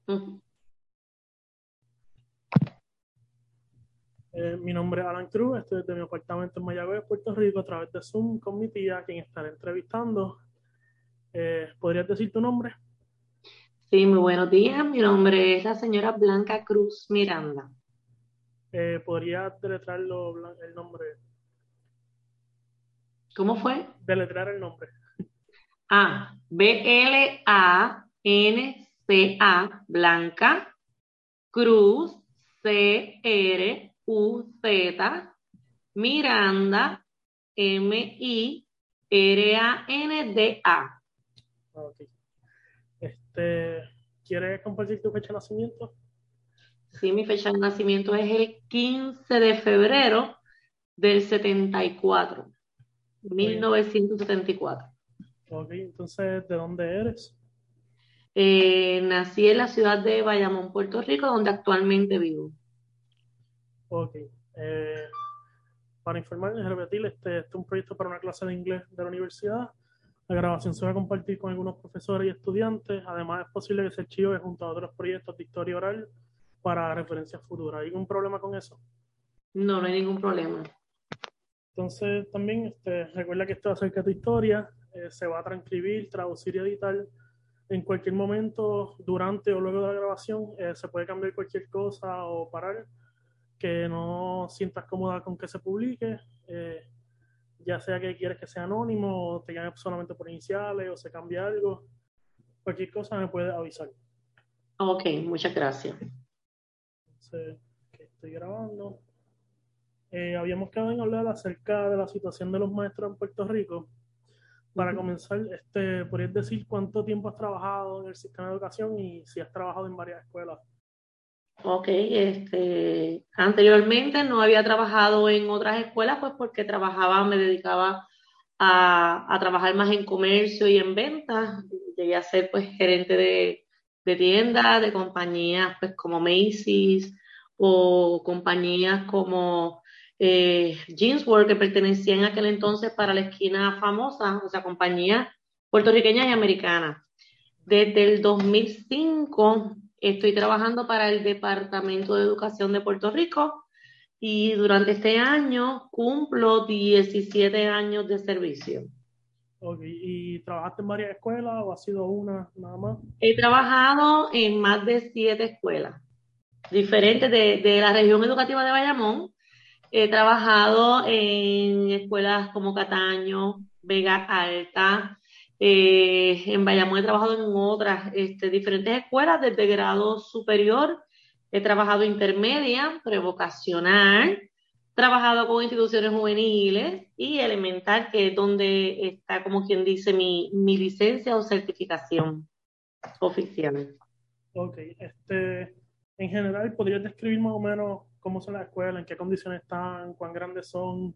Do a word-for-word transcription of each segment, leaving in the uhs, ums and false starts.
Ujú. Eh, mi nombre es Alan Cruz, estoy desde mi apartamento en Mayagüez, Puerto Rico, a través de Zoom con mi tía, quien estaré entrevistando. Eh, ¿podrías decir tu nombre? Sí, muy buenos días. Mi nombre es la señora Blanca Cruz Miranda. Eh, ¿podrías deletrearlo, Blan- el nombre? ¿Cómo fue? Deletrear el nombre. A, B L A N C A, Blanca, Cruz, C R U Z, Miranda, M I R A N D A. Ah, ok. Este, ¿quieres compartir tu fecha de nacimiento? Sí, mi fecha de nacimiento es el quince de febrero del setenta y cuatro, Muy bien. mil novecientos setenta y cuatro. Ok, entonces, ¿de dónde eres? Eh, nací en la ciudad de Bayamón, Puerto Rico, donde actualmente vivo. Ok. Eh, para informarles, repetir, este, este es un proyecto para una clase de inglés de la universidad. La grabación se va a compartir con algunos profesores y estudiantes. Además, es posible que se archive junto a otros proyectos de historia oral para referencias futuras. ¿Hay algún problema con eso? No, no hay ningún problema. Entonces, también este, recuerda que esto acerca de tu historia. Eh, se va a transcribir, traducir y editar. En cualquier momento, durante o luego de la grabación, eh, se puede cambiar cualquier cosa o parar que no sientas cómoda con que se publique. Eh, ya sea que quieres que sea anónimo o te llame solamente por iniciales o se cambie algo, cualquier cosa me puede avisar. Ok, muchas gracias. Entonces, que estoy grabando. Eh, habíamos quedado en hablar acerca de la situación de los maestros en Puerto Rico. Para Ujú. comenzar, este, ¿podrías decir cuánto tiempo has trabajado en el sistema de educación y si has trabajado en varias escuelas? Ok, este, anteriormente no había trabajado en otras escuelas, pues porque trabajaba, me dedicaba a, a trabajar más en comercio y en ventas. Llegué a ser pues gerente de, de tiendas, de compañías pues como Macy's o compañías como eh, Jeanswear que pertenecían en aquel entonces para la esquina famosa, o sea, compañías puertorriqueñas y americanas. Desde el dos mil cinco estoy trabajando para el Departamento de Educación de Puerto Rico y durante este año cumplo diecisiete años de servicio. Okay. ¿Y trabajaste en varias escuelas o ha sido una nada más? He trabajado en más de siete escuelas diferentes de, de la región educativa de Bayamón. He trabajado en escuelas como Cataño, Vega Alta. Eh, en Bayamón he trabajado en otras este, diferentes escuelas desde grado superior. He trabajado intermedia, prevocacional, trabajado con instituciones juveniles y elemental, que es donde está, como quien dice, mi, mi licencia o certificación oficial. Ok, este, en general, ¿podrías describir más o menos cómo son las escuelas, en qué condiciones están, cuán grandes son?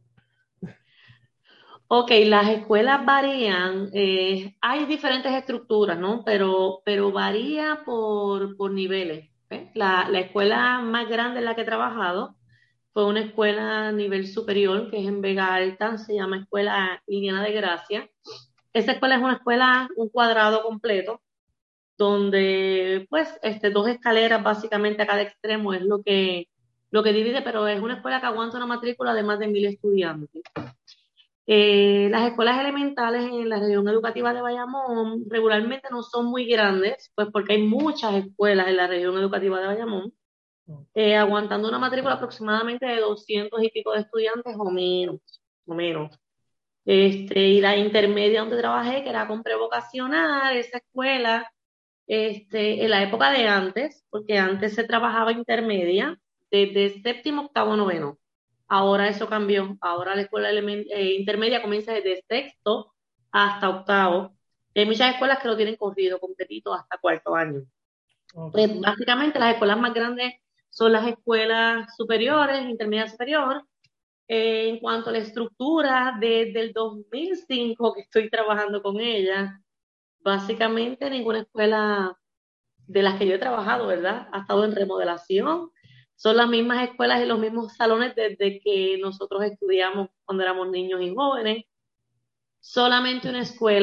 Ok, las escuelas varían, eh, hay diferentes estructuras, ¿no? Pero, pero varía por, por niveles. ¿Ves? La, la escuela más grande en la que he trabajado fue una escuela a nivel superior, que es en Vega Alta, se llama Escuela Liliana de Gracia. Esa escuela es una escuela, un cuadrado completo, donde pues este, dos escaleras básicamente a cada extremo es lo que, lo que divide, pero es una escuela que aguanta una matrícula de más de mil estudiantes. Eh, las escuelas elementales en la región educativa de Bayamón regularmente no son muy grandes, pues porque hay muchas escuelas en la región educativa de Bayamón, No. eh, aguantando una matrícula aproximadamente de doscientos y pico de estudiantes o menos, o menos. Este, y la intermedia donde trabajé, que era con prevocacional, esa escuela, este, en la época de antes, porque antes se trabajaba intermedia, desde séptimo, octavo, noveno. Ahora eso cambió. Ahora la escuela elemen- eh, intermedia comienza desde sexto hasta octavo. Y hay muchas escuelas que lo tienen corrido, completito, hasta cuarto año. Ok, Pues básicamente las escuelas más grandes son las escuelas superiores, intermedia superior. Eh, en cuanto a la estructura, desde el dos mil cinco que estoy trabajando con ella, básicamente ninguna escuela de las que yo he trabajado, ¿verdad? Ha estado en remodelación. Son las mismas escuelas y los mismos salones desde que nosotros estudiamos cuando éramos niños y jóvenes. Solamente una escuela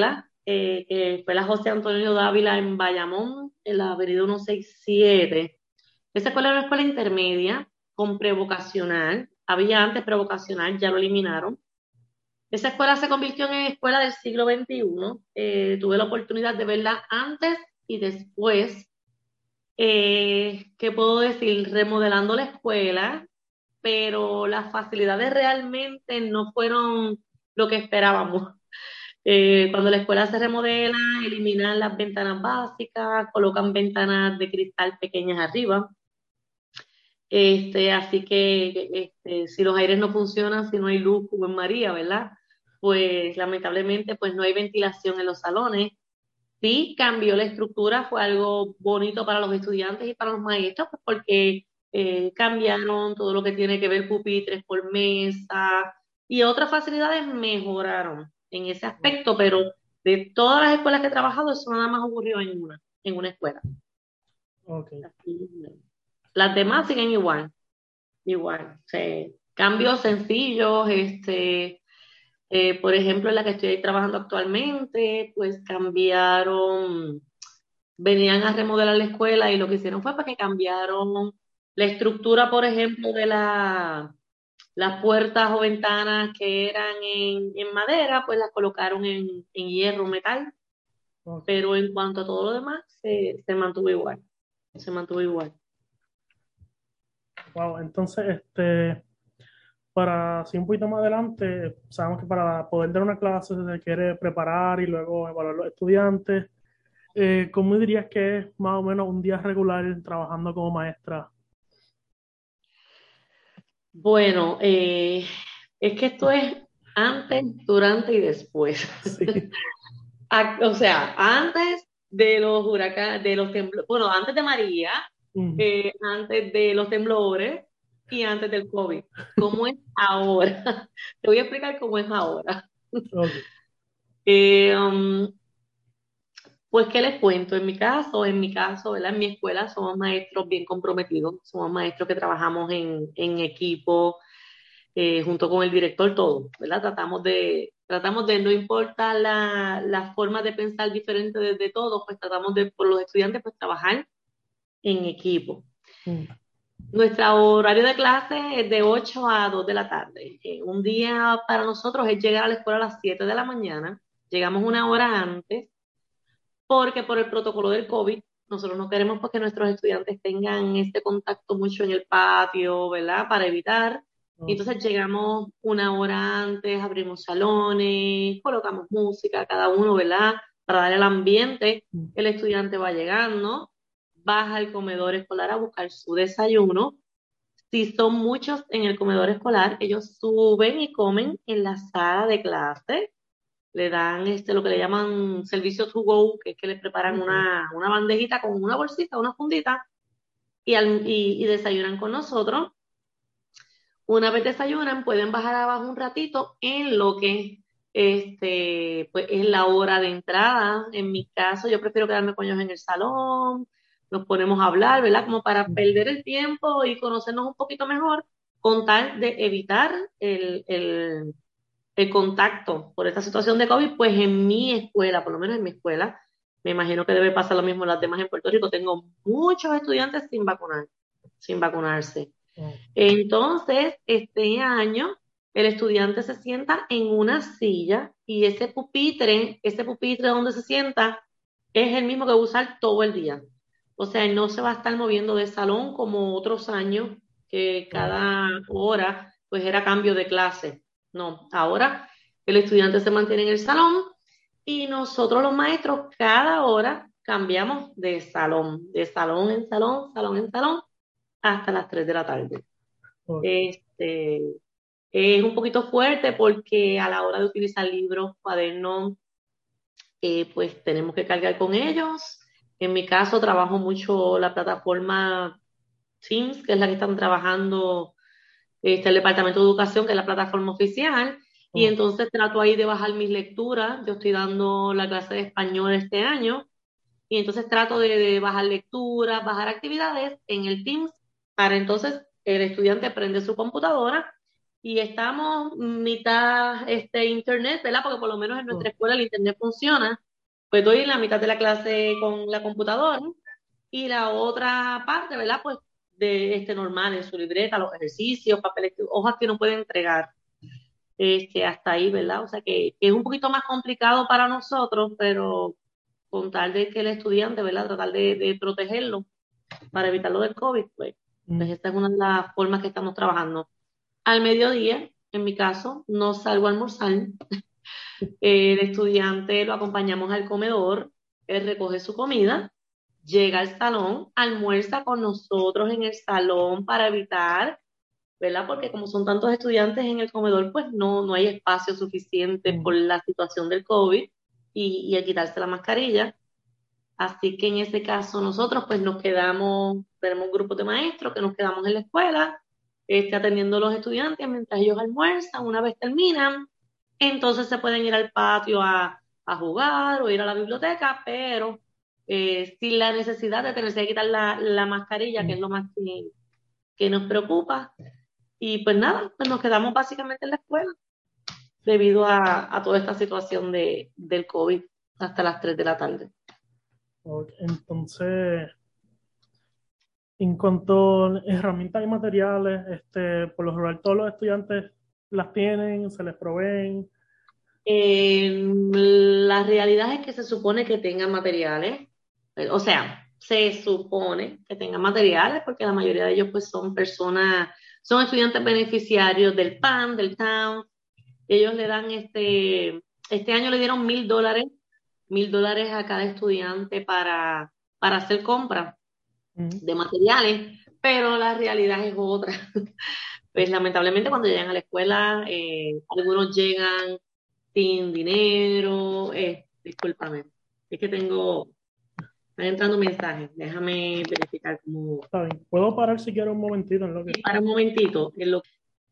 eh, que fue la José Antonio Dávila en Bayamón, en la avenida ciento sesenta y siete. Esa escuela era una escuela intermedia con prevocacional. Había antes prevocacional, ya lo eliminaron. Esa escuela se convirtió en escuela del siglo veintiuno. Eh, tuve la oportunidad de verla antes y después. Eh, ¿qué puedo decir? Remodelando la escuela, pero las facilidades realmente no fueron lo que esperábamos. Eh, cuando la escuela se remodela, eliminan las ventanas básicas, colocan ventanas de cristal pequeñas arriba. Este, así que este, si los aires no funcionan, si no hay luz como en María, ¿verdad? Pues lamentablemente pues no hay ventilación en los salones. Sí, cambió la estructura, fue algo bonito para los estudiantes y para los maestros, pues porque eh, cambiaron todo lo que tiene que ver pupitres por mesa y otras facilidades mejoraron en ese aspecto, pero de todas las escuelas que he trabajado, eso nada más ocurrió en una, en una escuela. Okay. Así, las demás siguen igual, igual. O sea, cambios sencillos, este, eh, por ejemplo, en la que estoy trabajando actualmente, pues cambiaron, venían a remodelar la escuela y lo que hicieron fue para que cambiaron la estructura, por ejemplo, de la, las puertas o ventanas que eran en, en madera, pues las colocaron en, en hierro, metal, Okay. pero en cuanto a todo lo demás, se, se mantuvo igual, se mantuvo igual. Wow, entonces, este, para así un poquito más adelante, sabemos que para poder dar una clase se requiere preparar y luego evaluar los estudiantes. Eh, ¿cómo dirías que es más o menos un día regular trabajando como maestra? Bueno, eh, es que esto es antes, durante y después. Sí. A- O sea, antes de los huracanes, de los temblores, bueno, antes de María, Mm, eh, antes de los temblores y antes del COVID. ¿Cómo es ahora? Te voy a explicar cómo es ahora. ok. Eh, um, pues, ¿qué les cuento? En mi caso, en mi caso, ¿verdad? En mi escuela somos maestros bien comprometidos, somos maestros que trabajamos en, en equipo, eh, junto con el director, todo, ¿verdad? Tratamos de, tratamos de, no importa la, la forma de pensar diferente de, de todos, pues tratamos de, por los estudiantes, pues trabajar en equipo. Mm, Nuestro horario de clase es de ocho a dos de la tarde. Eh, un día para nosotros es llegar a la escuela a las siete de la mañana. Llegamos una hora antes porque por el protocolo del COVID, nosotros no queremos pues, que nuestros estudiantes tengan este contacto mucho en el patio, ¿verdad? Para evitar. Y ok. entonces llegamos una hora antes, abrimos salones, colocamos música, cada uno, ¿verdad? Para dar el ambiente. Mm, El estudiante va llegando, baja al comedor escolar a buscar su desayuno. Si son muchos en el comedor escolar, ellos suben y comen en la sala de clase, le dan este, lo que le llaman servicio to go, que es que les preparan ok. una, una bandejita con una bolsita, una fundita, y, al- y, y desayunan con nosotros. Una vez desayunan, pueden bajar abajo un ratito en lo que este, pues, es la hora de entrada. En mi caso, yo prefiero quedarme con ellos en el salón, nos ponemos a hablar, ¿verdad? Como para Mm, perder el tiempo y conocernos un poquito mejor, con tal de evitar el, el, el contacto por esta situación de COVID, pues en mi escuela, por lo menos en mi escuela, me imagino que debe pasar lo mismo en las demás en Puerto Rico, tengo muchos estudiantes sin vacunar, sin vacunarse. oh, Entonces, este año, el estudiante se sienta en una silla y ese pupitre, ese pupitre donde se sienta, es el mismo que va a usar todo el día. O sea, él no se va a estar moviendo de salón como otros años, que oh, cada hora, pues era cambio de clase. No, ahora el estudiante se mantiene en el salón y nosotros los maestros cada hora cambiamos de salón, de salón en salón, salón en salón, hasta las tres de la tarde. ok. Este, es un poquito fuerte porque a la hora de utilizar libros, cuadernos, eh, pues tenemos que cargar con ellos. En mi caso trabajo mucho la plataforma Teams, que es la que están trabajando este, el Departamento de Educación, que es la plataforma oficial, y Oh, entonces trato ahí de bajar mis lecturas. Yo estoy dando la clase de español este año, y entonces trato de, de bajar lecturas, bajar actividades en el Teams, para entonces el estudiante prende su computadora y estamos mitad este internet, ¿verdad? Porque por lo menos en oh, nuestra escuela el internet funciona. pues doy la mitad de la clase con la computadora y la otra parte, ¿verdad? Pues de este normal, en su libreta, los ejercicios, papeles, hojas que uno puede entregar. Este, hasta ahí, ¿verdad? O sea que, que es un poquito más complicado para nosotros, pero con tal de que el estudiante, ¿verdad? Tratar de, de protegerlo para evitar lo del COVID, pues, pues Mm. esta es una de las formas que estamos trabajando. Al mediodía, en mi caso, no salgo a almorzar. Eh, el estudiante lo acompañamos al comedor, él recoge su comida, llega al salón, almuerza con nosotros en el salón para evitar, ¿verdad? Porque como son tantos estudiantes en el comedor, pues no, no hay espacio suficiente por Mm. la situación del COVID y, y a quitarse la mascarilla. Así que en ese caso nosotros pues nos quedamos, tenemos grupos de maestros que nos quedamos en la escuela, este, atendiendo a los estudiantes mientras ellos almuerzan, una vez terminan, entonces se pueden ir al patio a, a jugar o ir a la biblioteca, pero eh, sin la necesidad de tenerse que quitar la, la mascarilla, que es Mm. lo más que, que nos preocupa. Y pues nada, pues nos quedamos básicamente en la escuela debido a, a toda esta situación de, del COVID hasta las tres de la tarde. Ok. Entonces, en cuanto a herramientas y materiales, este, por lo general todos los estudiantes las tienen, se les proveen. Eh, la realidad es que se supone que tengan materiales, eh, o sea, se supone que tengan materiales porque la mayoría de ellos pues son personas, son estudiantes beneficiarios del P A N, del T A M. Ellos le dan este, este año le dieron mil dólares, mil dólares a cada estudiante para, para hacer compras Mm. de materiales, pero la realidad es otra. Pues lamentablemente cuando llegan a la escuela, eh, algunos llegan sin dinero, eh, discúlpame, es que tengo, están entrando mensajes, déjame verificar cómo, Está bien. Puedo parar si quiero un momentito en lo que... y para un momentito, en lo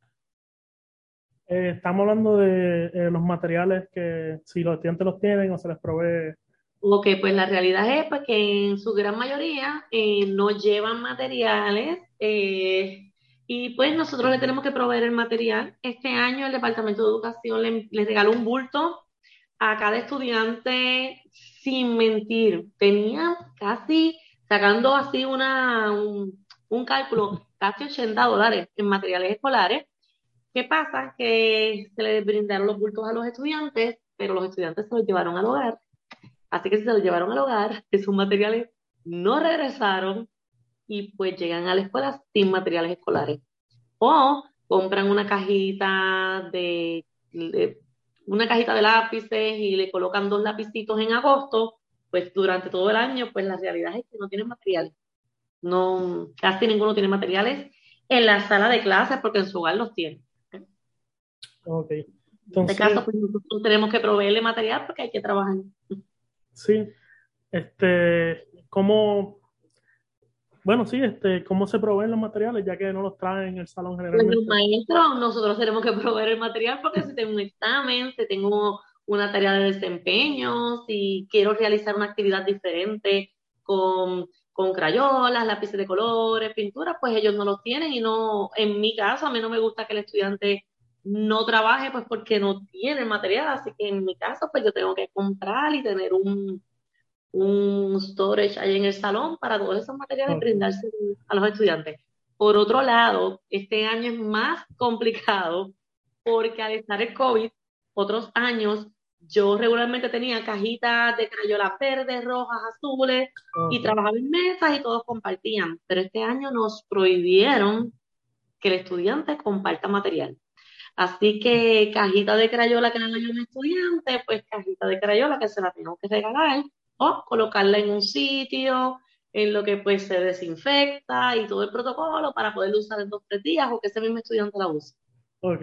Eh, estamos hablando de eh, los materiales que si los estudiantes los tienen o se les provee. Ok, pues la realidad es pues, que en su gran mayoría eh, no llevan materiales eh, y pues nosotros le tenemos que proveer el material. Este año el Departamento de Educación le, le regaló un bulto a cada estudiante sin mentir. Tenía casi, sacando así una, un, un cálculo, casi ochenta dólares en materiales escolares. ¿Qué pasa? Que se les brindaron los bultos a los estudiantes, pero los estudiantes se los llevaron al hogar. Así que si se los llevaron al hogar, esos materiales no regresaron y pues llegan a la escuela sin materiales escolares. O compran una cajita de, de- una cajita de lápices y le colocan dos lapicitos en agosto, pues durante todo el año, pues la realidad es que no tienen materiales. No, casi ninguno tiene materiales en la sala de clases porque en su hogar los tiene. Ok. En este caso, Entonces, pues nosotros tenemos que proveerle material porque hay que trabajar. sí, este, ¿cómo, bueno, sí, este, cómo se proveen los materiales ya que no los traen en el salón Pues los generalmente? maestros, nosotros tenemos que proveer el material porque si tengo un examen, si tengo una tarea de desempeño, si quiero realizar una actividad diferente con, con crayolas, lápices de colores, pinturas, pues ellos no los tienen y no, en mi caso, a mí no me gusta que el estudiante no trabaje pues porque no tiene el material, así que en mi caso pues yo tengo que comprar y tener un, un storage ahí en el salón para todos esos materiales Ok. brindarse a los estudiantes. Por otro lado, este año es más complicado porque al estar el COVID, otros años yo regularmente tenía cajitas de crayolas verdes, rojas, azules y Ok. trabajaba en mesas y todos compartían. Pero este año nos prohibieron que el estudiante comparta material. Así que cajita de crayola que le doy a un estudiante, pues cajita de crayola que se la tengo que regalar o colocarla en un sitio en lo que pues se desinfecta y todo el protocolo para poderlo usar en dos o tres días o que ese mismo estudiante la use. Ok.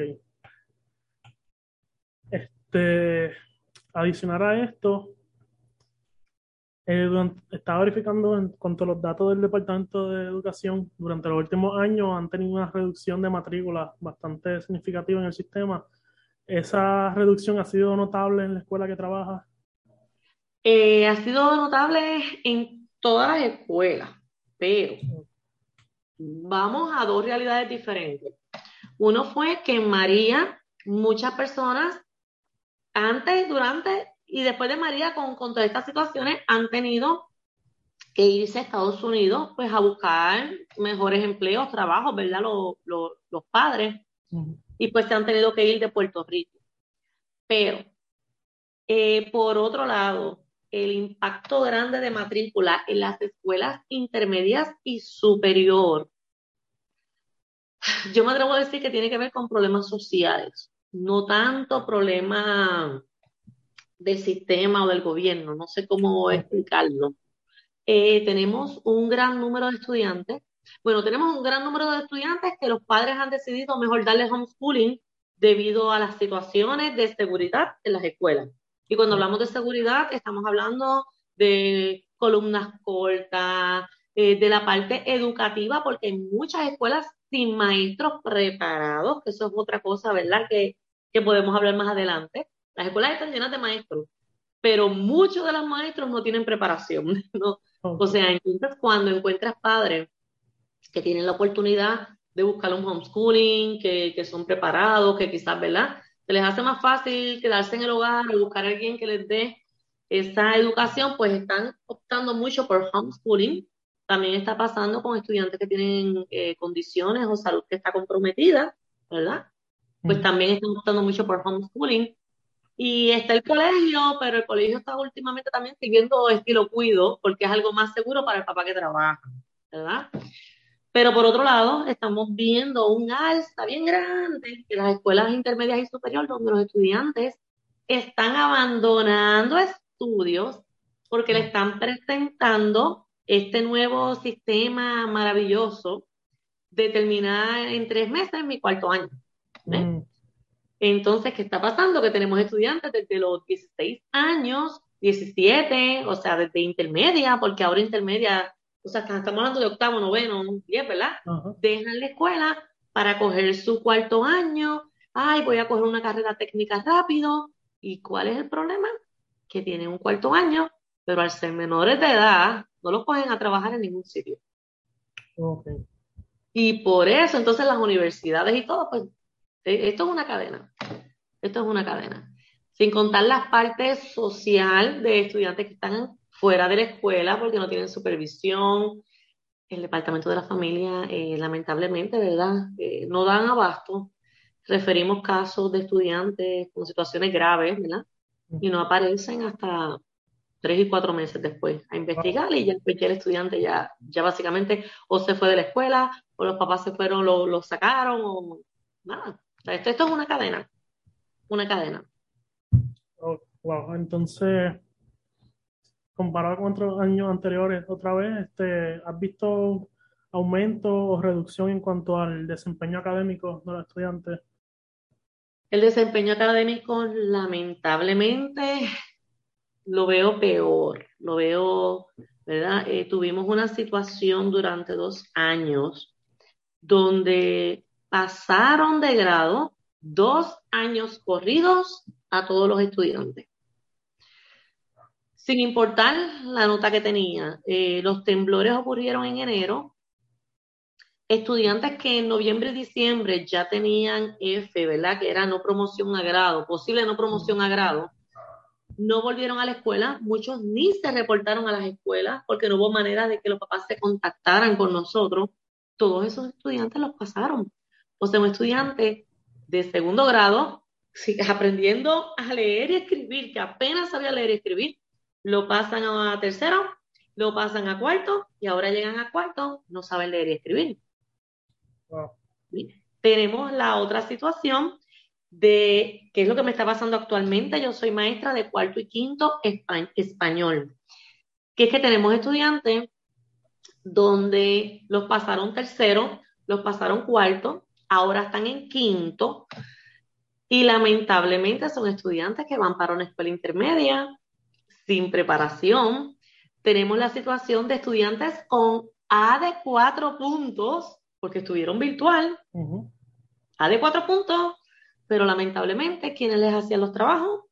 Este, adicionar a esto, eh, durante- estaba verificando en cuanto a los datos del Departamento de Educación, durante los últimos años han tenido una reducción de matrículas bastante significativa en el sistema. ¿Esa reducción ha sido notable en la escuela que trabaja? Eh, ha sido notable en todas las escuelas, pero vamos a dos realidades diferentes. Uno fue que en María muchas personas antes, durante y después de María, con, con todas estas situaciones, han tenido que irse a Estados Unidos, pues a buscar mejores empleos, trabajos, ¿verdad? Los, los, los padres, Ujú. y pues se han tenido que ir de Puerto Rico. Pero, eh, por otro lado, el impacto grande de matrícula en las escuelas intermedias y superior, yo me atrevo a decir que tiene que ver con problemas sociales, no tanto problemas del sistema o del gobierno, no sé cómo Ok. explicarlo. Eh, tenemos un gran número de estudiantes. Bueno, tenemos un gran número de estudiantes que los padres han decidido mejor darles homeschooling debido a las situaciones de seguridad en las escuelas. Y cuando hablamos de seguridad, estamos hablando de columnas cortas, eh, de la parte educativa, porque hay muchas escuelas sin maestros preparados, que eso es otra cosa, ¿verdad? Que, que podemos hablar más adelante. Las escuelas están llenas de maestros, pero muchos de los maestros no tienen preparación, ¿no? O Ok. sea, entonces cuando encuentras padres que tienen la oportunidad de buscar un homeschooling, que, que son preparados, que quizás, ¿verdad? Se les hace más fácil quedarse en el hogar o buscar a alguien que les dé esa educación, pues están optando mucho por homeschooling. También está pasando con estudiantes que tienen eh, condiciones o salud que está comprometida, ¿verdad? Pues Ujú. también están optando mucho por homeschooling. Y está el colegio, pero el colegio está últimamente también siguiendo estilo cuido, porque es algo más seguro para el papá que trabaja, ¿verdad? Pero por otro lado, estamos viendo un alza bien grande en las escuelas intermedias y superiores, donde los estudiantes están abandonando estudios porque le están presentando este nuevo sistema maravilloso de terminar en tres meses mi cuarto año. ¿Ves? Mm. Entonces, ¿qué está pasando? Que tenemos estudiantes desde los dieciséis años, diecisiete, o sea, desde intermedia, porque ahora intermedia, o sea, estamos hablando de octavo, noveno, diez, ¿verdad? Ajá. Dejan la escuela para coger su cuarto año. Ay, voy a coger una carrera técnica rápido. ¿Y cuál es el problema? Que tienen un cuarto año, pero al ser menores de edad, no los cogen a trabajar en ningún sitio. Ok. Y por eso, entonces, las universidades y todo, pues, eh, esto es una cadena. Esto es una cadena. Sin contar la parte social de estudiantes que están fuera de la escuela porque no tienen supervisión. El departamento de la familia, eh, lamentablemente, ¿verdad? Eh, no dan abasto. Referimos casos de estudiantes con situaciones graves, ¿verdad? Y no aparecen hasta tres y cuatro meses después a Wow. investigar y ya, pues, ya el estudiante ya, ya básicamente o se fue de la escuela o los papás se fueron, lo, lo sacaron o nada. O sea, esto, esto es una cadena, una cadena. Oh, wow. Entonces, comparado con otros años anteriores, otra vez, este, ¿has visto aumento o reducción en cuanto al desempeño académico de los estudiantes? El desempeño académico, lamentablemente, lo veo peor, lo veo, ¿verdad? Eh, tuvimos una situación durante dos años donde pasaron de grado dos años corridos a todos los estudiantes, sin importar la nota que tenía. Eh, los temblores ocurrieron en enero. Estudiantes que en noviembre y diciembre ya tenían F, ¿verdad? Que era no promoción a grado, posible no promoción a grado, no volvieron a la escuela, muchos ni se reportaron a las escuelas porque no hubo manera de que los papás se contactaran con nosotros. Todos esos estudiantes los pasaron. O sea, un estudiante de segundo grado, sí, aprendiendo a leer y escribir, que apenas sabía leer y escribir, lo pasan a tercero, lo pasan a cuarto y ahora llegan a cuarto, no saben leer y escribir. Wow. ¿Sí? Tenemos la otra situación de qué es lo que me está pasando actualmente. Yo soy maestra de cuarto y quinto espa- español, que es que tenemos estudiantes donde los pasaron tercero, los pasaron cuarto, ahora están en quinto y lamentablemente son estudiantes que van para una escuela intermedia sin preparación. Tenemos la situación de estudiantes con A de cuatro puntos, porque estuvieron virtual, Ujú. A de cuatro puntos, pero lamentablemente, ¿quiénes les hacían los trabajos?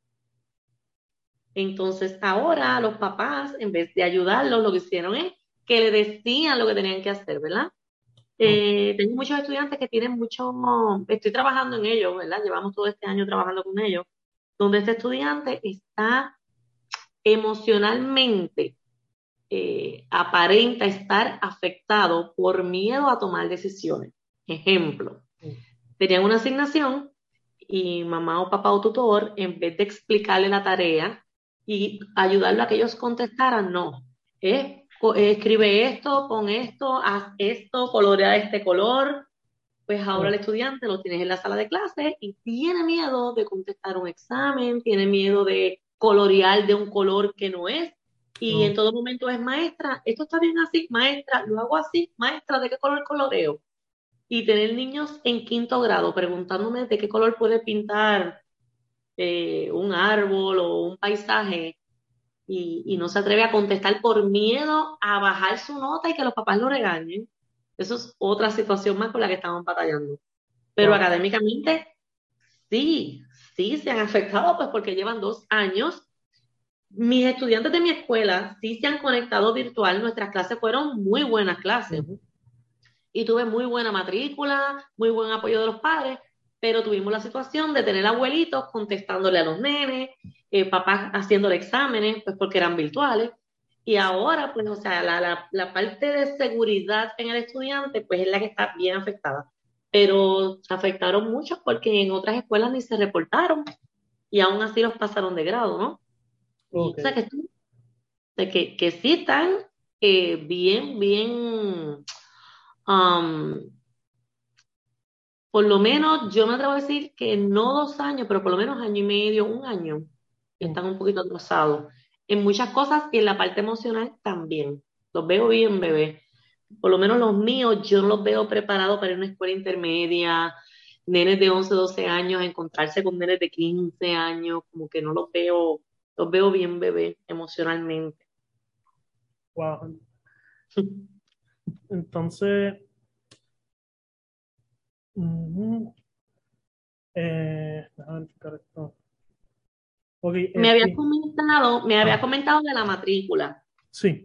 Entonces, ahora los papás, en vez de ayudarlos, lo que hicieron es que le decían lo que tenían que hacer, ¿verdad? Ok. Eh, tengo muchos estudiantes que tienen mucho, estoy trabajando en ellos, ¿verdad? Llevamos todo este año trabajando con ellos, donde este estudiante está emocionalmente, eh, aparenta estar afectado por miedo a tomar decisiones. Ejemplo, tenían una asignación y mamá o papá o tutor, en vez de explicarle la tarea y ayudarlo a que ellos contestaran, no, es, co- eh, escribe esto, pon esto, haz esto, colorea este color. Pues ahora el Oh, estudiante lo tienes en la sala de clase y tiene miedo de contestar un examen, tiene miedo de colorear de un color que no es, y en oh, todo momento es maestra, esto está bien así, maestra, lo hago así, maestra, ¿de qué color coloreo? Y tener niños en quinto grado preguntándome de qué color puede pintar eh, un árbol o un paisaje y, y no se atreve a contestar por miedo a bajar su nota y que los papás lo regañen. Eso es otra situación más con la que estamos batallando. Pero wow. académicamente sí, sí se han afectado, pues porque llevan dos años. Mis estudiantes de mi escuela sí se han conectado virtual, nuestras clases fueron muy buenas clases Ujú. y tuve muy buena matrícula, muy buen apoyo de los padres, pero tuvimos la situación de tener abuelitos contestándole a los nenes, eh, papás haciéndole exámenes, pues porque eran virtuales. Y ahora, pues, o sea, la, la, la parte de seguridad en el estudiante, pues es la que está bien afectada. Pero se afectaron mucho porque en otras escuelas ni se reportaron y aún así los pasaron de grado, ¿no? Y, Ok. o sea, que, de que, que sí están eh, bien, bien, um, por lo menos yo me atrevo a decir que no dos años, pero por lo menos año y medio, un año, Mm. están un poquito atrasados en muchas cosas y en la parte emocional también. Los veo bien, bebé. Por lo menos los míos, yo no los veo preparados para ir a una escuela intermedia, nenes de once doce años, encontrarse con nenes de quince años, como que no los veo, los veo bien, bebé, emocionalmente. Wow. Entonces, ujú, eh, déjame verificar esto. Ok, Me eh, había sí. comentado, me había Ah, comentado de la matrícula. sí.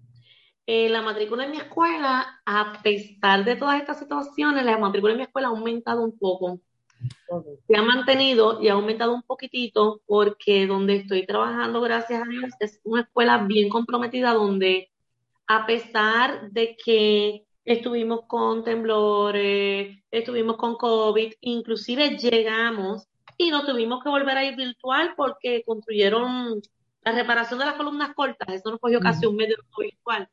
Eh, la matrícula en mi escuela, a pesar de todas estas situaciones, la matrícula en mi escuela ha aumentado un poco. Ok. Se ha mantenido y ha aumentado un poquitito porque donde estoy trabajando, gracias a Dios, es una escuela bien comprometida donde a pesar de que estuvimos con temblores, estuvimos con COVID, inclusive llegamos y nos tuvimos que volver a ir virtual porque construyeron la reparación de las columnas cortas, eso nos cogió casi Ujú. un medio virtual,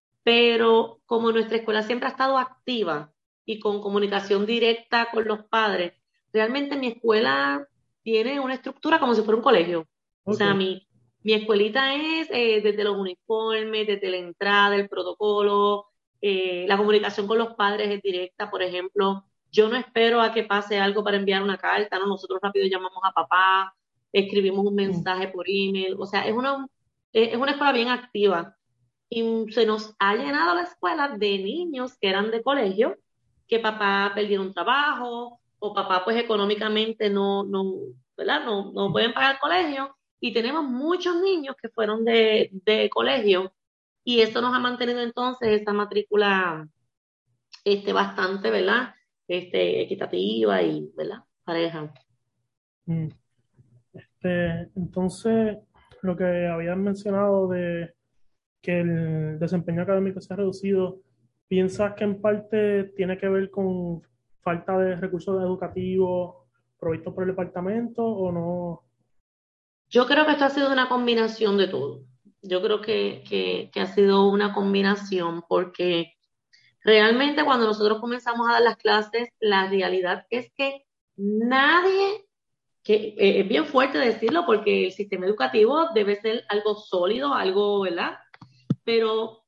pero como nuestra escuela siempre ha estado activa y con comunicación directa con los padres, realmente mi escuela tiene una estructura como si fuera un colegio. O Ok. sea, mi, mi escuelita es eh, desde los uniformes, desde la entrada, el protocolo, eh, la comunicación con los padres es directa, por ejemplo. Yo no espero a que pase algo para enviar una carta, ¿no? Nosotros rápido llamamos a papá, escribimos un Mm. mensaje por email, o sea, es una, es una escuela bien activa y se nos ha llenado la escuela de niños que eran de colegio, que papá perdieron trabajo o papá pues económicamente no, no, ¿verdad? No, no pueden pagar el colegio y tenemos muchos niños que fueron de, de colegio y eso nos ha mantenido entonces esa matrícula este, bastante, ¿verdad? Este, equitativa y, ¿verdad? Pareja. Mm. Este, entonces, lo que habías mencionado de que el desempeño académico se ha reducido, ¿piensas que en parte tiene que ver con falta de recursos educativos provistos por el departamento o no? Yo creo que esto ha sido una combinación de todo. Yo creo que, que, que ha sido una combinación porque realmente cuando nosotros comenzamos a dar las clases, la realidad es que nadie, que eh, es bien fuerte decirlo porque el sistema educativo debe ser algo sólido, algo, ¿verdad? Pero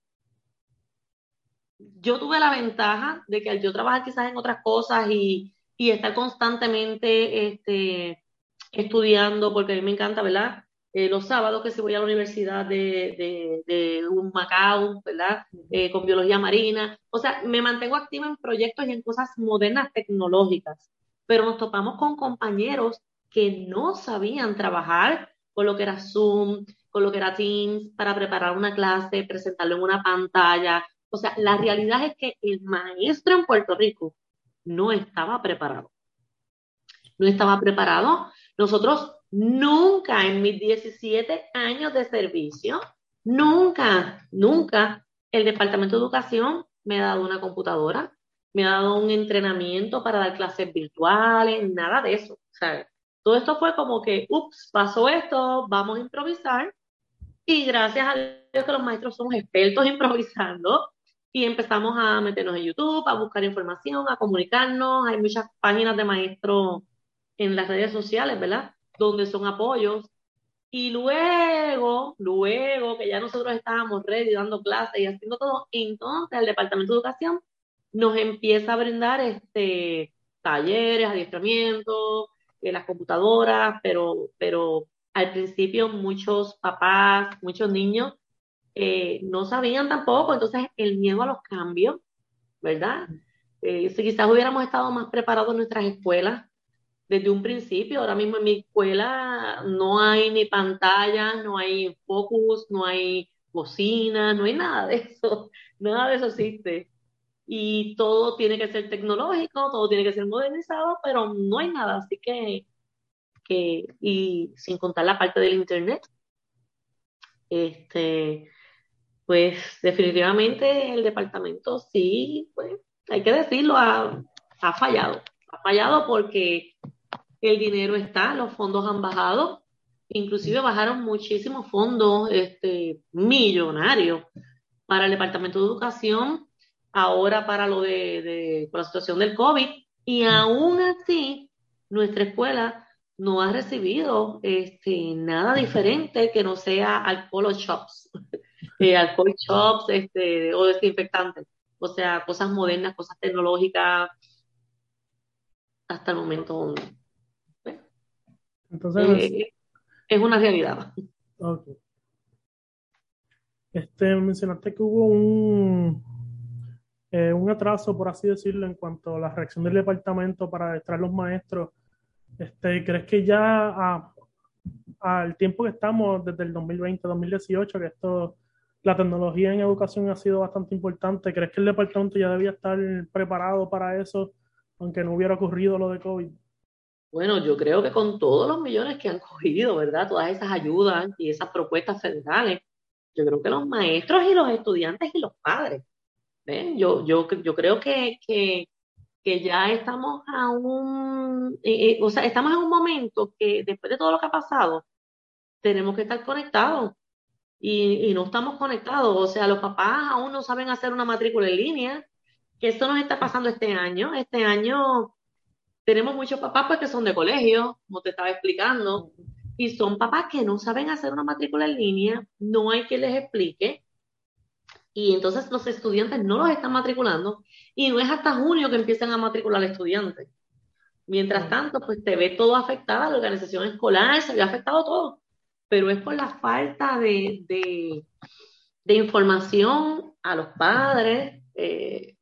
yo tuve la ventaja de que al yo trabajar quizás en otras cosas y, y estar constantemente este, estudiando, porque a mí me encanta, ¿verdad? Eh, los sábados que si voy a la universidad de, de, de un Macao, ¿verdad? Eh, con biología marina. O sea, me mantengo activa en proyectos y en cosas modernas tecnológicas, pero nos topamos con compañeros que no sabían trabajar con lo que era Zoom, con lo que era Teams, para preparar una clase, presentarlo en una pantalla. O sea, la realidad es que el maestro en Puerto Rico no estaba preparado. No estaba preparado. Nosotros Nunca en mis diecisiete años de servicio, nunca, nunca el Departamento de Educación me ha dado una computadora, me ha dado un entrenamiento para dar clases virtuales, nada de eso. O sea, todo esto fue como que, ups, pasó esto, vamos a improvisar. Y gracias a Dios que los maestros somos expertos improvisando y empezamos a meternos en YouTube, a buscar información, a comunicarnos. Hay muchas páginas de maestros en las redes sociales, ¿verdad? Donde son apoyos. Y luego, luego que ya nosotros estábamos ready, dando clases y haciendo todo, entonces el Departamento de Educación nos empieza a brindar este talleres, adiestramientos, eh, las computadoras, pero, pero al principio muchos papás, muchos niños eh, no sabían tampoco, entonces el miedo a los cambios, ¿verdad? Eh, si quizás hubiéramos estado más preparados en nuestras escuelas desde un principio, ahora mismo en mi escuela no hay ni pantallas, no hay focus, no hay bocina, no hay nada de eso, nada de eso existe. Y todo tiene que ser tecnológico, todo tiene que ser modernizado, pero no hay nada, así que, que y sin contar la parte del internet, este, pues definitivamente el departamento sí, pues hay que decirlo, ha, ha fallado. Ha fallado porque el dinero está, los fondos han bajado, inclusive bajaron muchísimos fondos este, millonarios para el Departamento de Educación, ahora para lo de, de con la situación del COVID, y aún así nuestra escuela no ha recibido este, nada diferente que no sea alcohol o shops, eh, alcohol shops este, o desinfectantes, o sea, cosas modernas, cosas tecnológicas, hasta el momento eh, Entonces, eh, es una realidad. ok. Este, mencionaste que hubo un, eh, un atraso, por así decirlo, en cuanto a la reacción del departamento para extraer los maestros. Este, ¿crees que ya a- al tiempo que estamos, desde el dos mil veinte, dos mil dieciocho, que esto, la tecnología en educación ha sido bastante importante, ¿crees que el departamento ya debía estar preparado para eso, aunque no hubiera ocurrido lo de COVID? Bueno, yo creo que con todos los millones que han cogido, ¿verdad? Todas esas ayudas y esas propuestas federales, yo creo que los maestros y los estudiantes y los padres, ¿ven? Yo, yo, yo creo que, que, que ya estamos a un, eh, eh, o sea, estamos en un momento que después de todo lo que ha pasado, tenemos que estar conectados y, y no estamos conectados. O sea, los papás aún no saben hacer una matrícula en línea, que esto nos está pasando este año. Este año tenemos muchos papás pues, que son de colegio, como te estaba explicando, y son papás que no saben hacer una matrícula en línea, no hay quien les explique, y entonces los estudiantes no los están matriculando, y no es hasta junio que empiezan a matricular estudiantes. Mientras tanto, pues te ve todo afectada, la organización escolar, se ve afectado todo, pero es por la falta de, de, de información a los padres. Eh,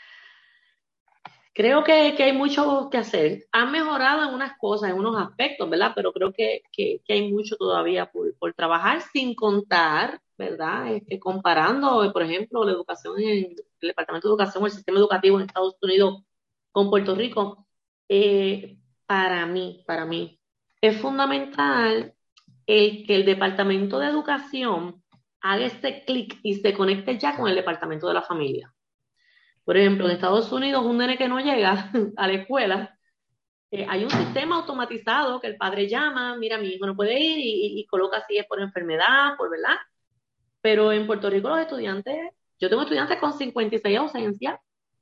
Creo que, que hay mucho que hacer. Han mejorado en unas cosas, en unos aspectos, ¿verdad? Pero creo que, que, que hay mucho todavía por, por trabajar, sin contar, ¿verdad? Este, comparando, por ejemplo, la educación en el Departamento de Educación o el sistema educativo en Estados Unidos con Puerto Rico. Eh, para mí, para mí, es fundamental el que el Departamento de Educación haga este clic y se conecte ya con el Departamento de la Familia. Por ejemplo, en Estados Unidos, un nene que no llega a la escuela, eh, hay un sistema automatizado que el padre llama, mira, mi hijo no puede ir y, y, y coloca si es por enfermedad, por verdad. Pero en Puerto Rico los estudiantes, yo tengo estudiantes con cincuenta y seis ausencias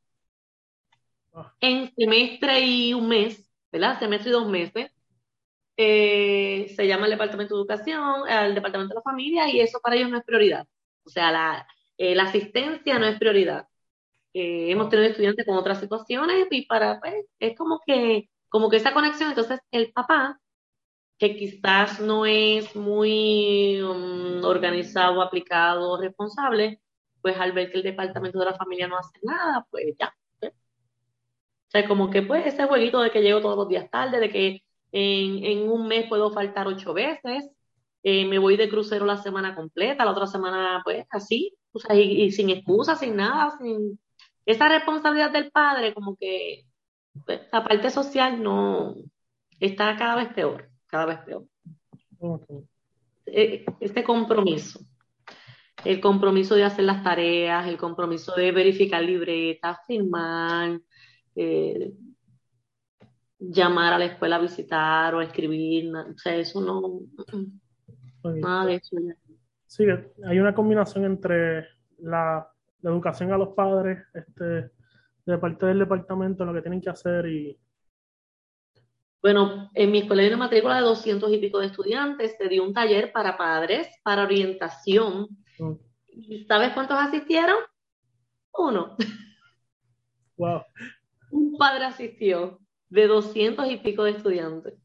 en semestre y un mes, ¿verdad? Semestre y dos meses. Eh, se llama el Departamento de Educación, el Departamento de la Familia y eso para ellos no es prioridad. O sea, la, eh, la asistencia no es prioridad. Eh, hemos tenido estudiantes con otras situaciones y para, pues, es como que, como que esa conexión, entonces el papá, que quizás no es muy um, organizado, aplicado, responsable, pues al ver que el departamento de la familia no hace nada, pues ya. ¿eh? O sea, como que pues ese jueguito de que llego todos los días tarde, de que en, en un mes puedo faltar ocho veces, eh, me voy de crucero la semana completa, la otra semana pues así, o sea, y, y sin excusa, sin nada, sin esa responsabilidad del padre, como que pues, la parte social no está cada vez peor, cada vez peor. Ok. Eh, Este compromiso, el compromiso de hacer las tareas, el compromiso de verificar libretas, firmar, eh, llamar a la escuela a visitar o a escribir, na- o sea, eso no, mm, mm, Ok. nada de eso ya. Sí, que hay una combinación entre la, la educación a los padres, este, de parte del departamento, lo que tienen que hacer y... Bueno, en mi escuela hay una matrícula de doscientos y pico de estudiantes, se dio un taller para padres, para orientación. mm, ¿Y sabes cuántos asistieron? Uno. wow. Un padre asistió de doscientos y pico de estudiantes.